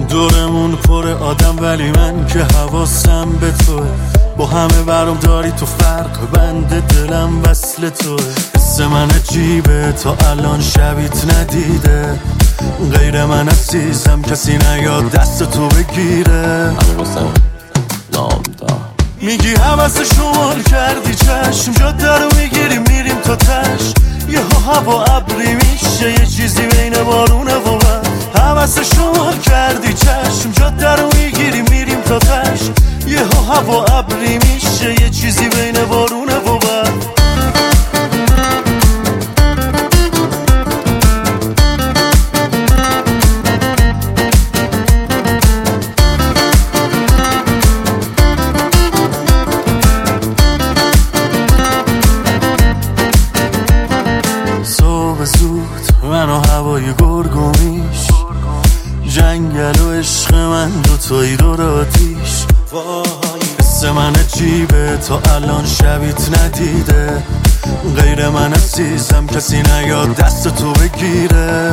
دورمون پر آدم ولی من که حواسم به توه. با همه برام داری تو فرق، بند دلم وصل توه. حس من عجیبه تا الان شبیت ندیده، غیر من عزیزم کسی نیاد دست تو بگیره. میگی حوث شمال کردی چشم، جاده رو میگیری میریم تا تش. یه هوا ابری میشه یه چیزی بین بارونه و من. حوث شمال کردی چشم، جاده رو میگیری میریم تا تش. یه هوا ابری میشه یه چیزی بین بارونه و من. صبح زود من و هوای گرگومیش، جنگل و عشق من دوتایی دور آتیش. حس من عجیبه تا الان شبیت ندیده، غیر من عزیزم کسی نیاد دست تو بگیره.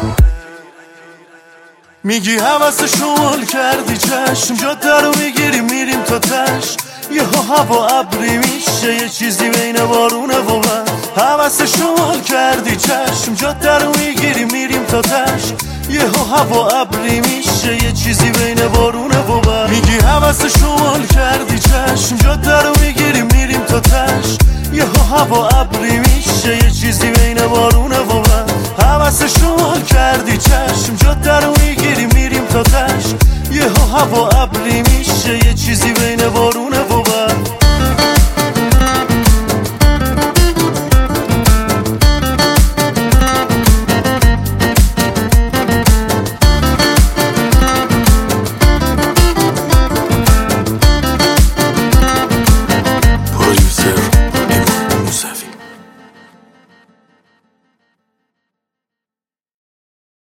میگی حوث شمال کردی چشم، جاده رو میگیری میریم تا تش. یه هوا ابری میشه یه چیزی بین بارونه و من. حوث شمال کردی چشم، جاده رو میگیری میریم تا تش. یه هوا ابری میشه یه چیزی بین بارونه و من. میگی حوث شمال کردی چشم، جاده رو میگیری میریم تا تش. یه هوا ابری میشه یه چیزی بین بارونه و من. حوث شمال کردی چشم، جاده رو میگیری میریم تا تش. یه هوا